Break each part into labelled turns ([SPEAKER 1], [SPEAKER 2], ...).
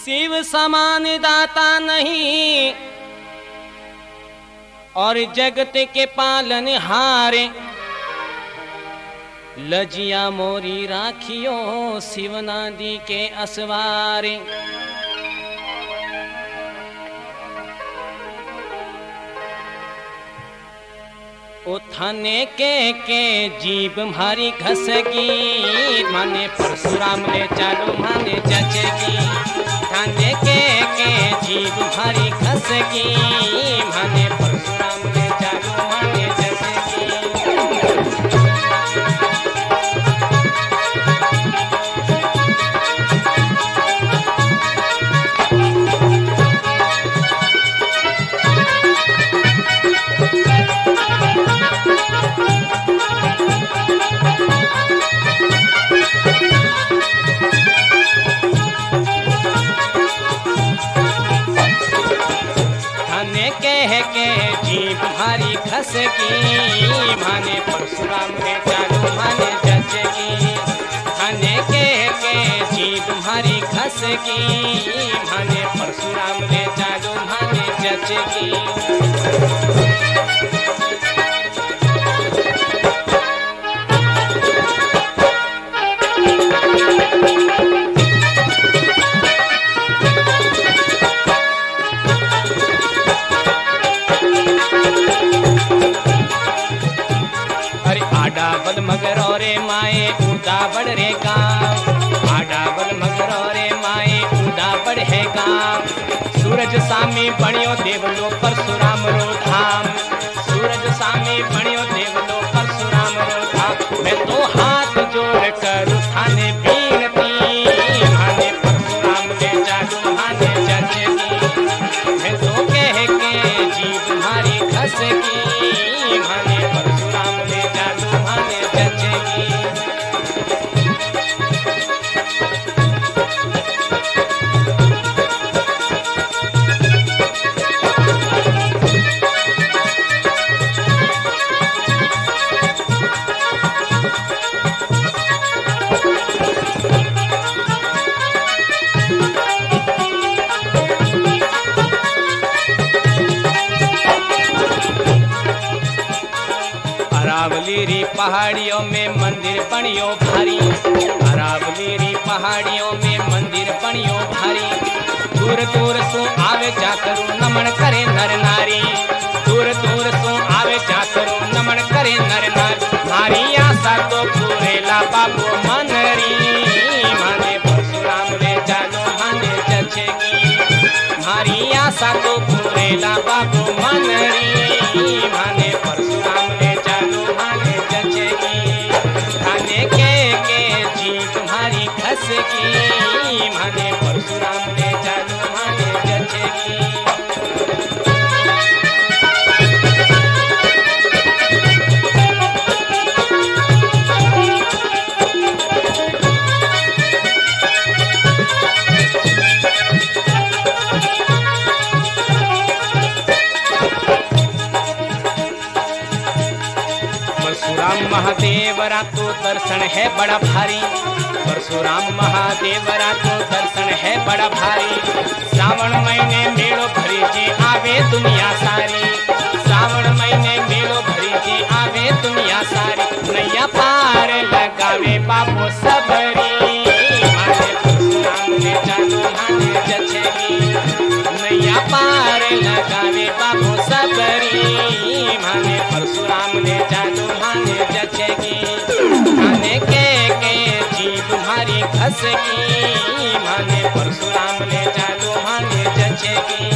[SPEAKER 1] शिव समान दाता नहीं और जगत के पालन हारे, लजिया मोरी राखियो शिवनादी के असवारे। ओ थाने के जीभ मारी घसगी, माने परशुराम ले चालू माने जचगी। थाने के जीभ मारी घसगी, माने परशुराम ले चालू माने जचगी। जीभ भारी खसगी, माने परशुराम ले चालू माने जचगी। थाने के जीभ भारी खसगी, माने परशुराम ले चालू माने जचगी। आडाबल मगरो रे माए उदाबड़ रे गाँव, आडाबल मगरो रे माए उदाबड़ है गाँव। सूरज सामी बणियो देवलो परशुराम रो धाम, सूरज सामी बणियो देवलो परशुराम रो धाम। मैं तो हाथ जोड़ कर थाने बीनती, माने परशुराम ले चालू माने जचगी। मैं तो कह के जीभ मारी खसगी, माने परशुराम ले चालू माने जचगी। अरावली री पहाड़ियों में मंदिर बनियो भारी, अरावली री पहाड़ियों में मंदिर बनियो भारी। दूर दूर सो आवे जाकर नमन करे नर नारी, दूर दूर सो आवे जाकर नमन करे नर नारी। मारी आशा तो पूरेला बाबू मनरी, माने परशुराम ले चालो माने जचगी। मारी आशा तो पूरेला बाबू मनरी, माने परशुराम ले चालो माने जचगी। थाने के जीभ तुम्हारी खसगी, माने परशुराम ले चालो माने जचगी। महादेवरा तो दर्शन है बड़ा भारी, परशुराम महादेवरा तो दर्शन है बड़ा भारी। श्रावण महीने मेलो भरी जी आवे दुनिया सारी, श्रावण महीने मेलो भरी जी आवे दुनिया सारी। नैया पार लगावे बाबू सबरी, माने परशुराम ले चालो माने जचगी। नैया पार लगावे बाबू सबरी, माने परशुराम ले चालो माने जचगी। थाने के जीभ तुम्हारी खसगी, माने परशुराम ले चालो माने जचगी।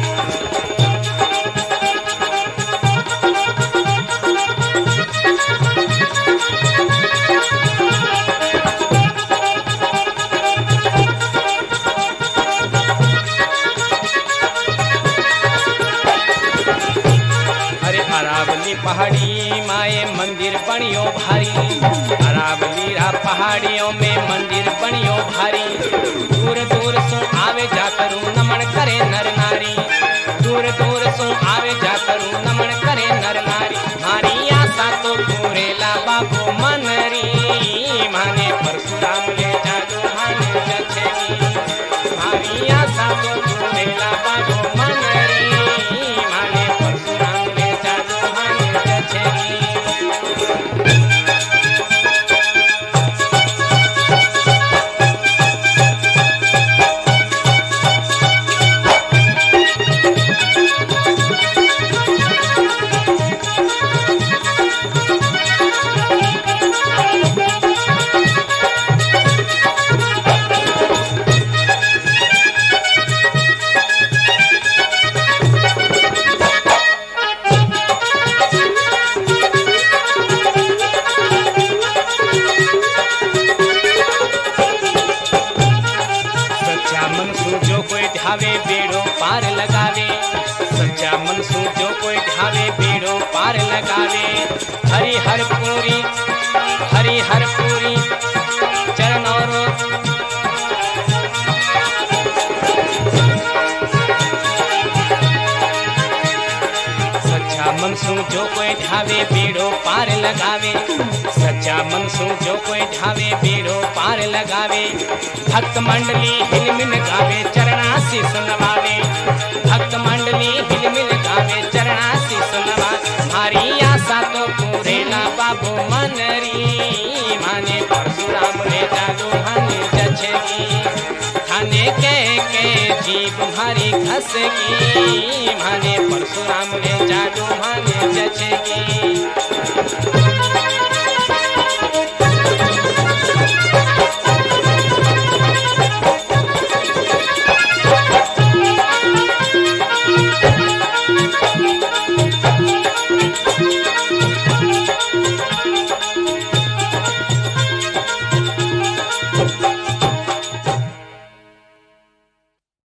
[SPEAKER 1] अरावली पहाड़ी माए मंदिर बनियो भारी, अरावली रा पहाड़ियों में मंदिर बनियो भारी। दूर दूर सो आवे जाकर नमन करे नर नारी, दूर दूर सो आवे जाकर नमन करे नर नारी। मारी आशा तो पूरेला बाबू मनरी, माने परशुराम ले चालो माने जचगी। मारी लगावे। हरि हर पूरी चरणों रो सच्चा मन सु जो कोई ढावे बेड़ो पार लगावे। सच्चा मन सु जो कोई ढावे बेड़ो पार लगावे। भक्त मंडली हिलमिल गावे चरणासी सुनवावे। भक्त मंडली हिलमिल गावे चरणासी सुनवावे। मारी आशा तो पूरेला बाबू मनरी माने परशुराम ले जादू हने जछगी। थाने के जीभ भारी खसगी माने परशुराम ले जादू हने जछगी।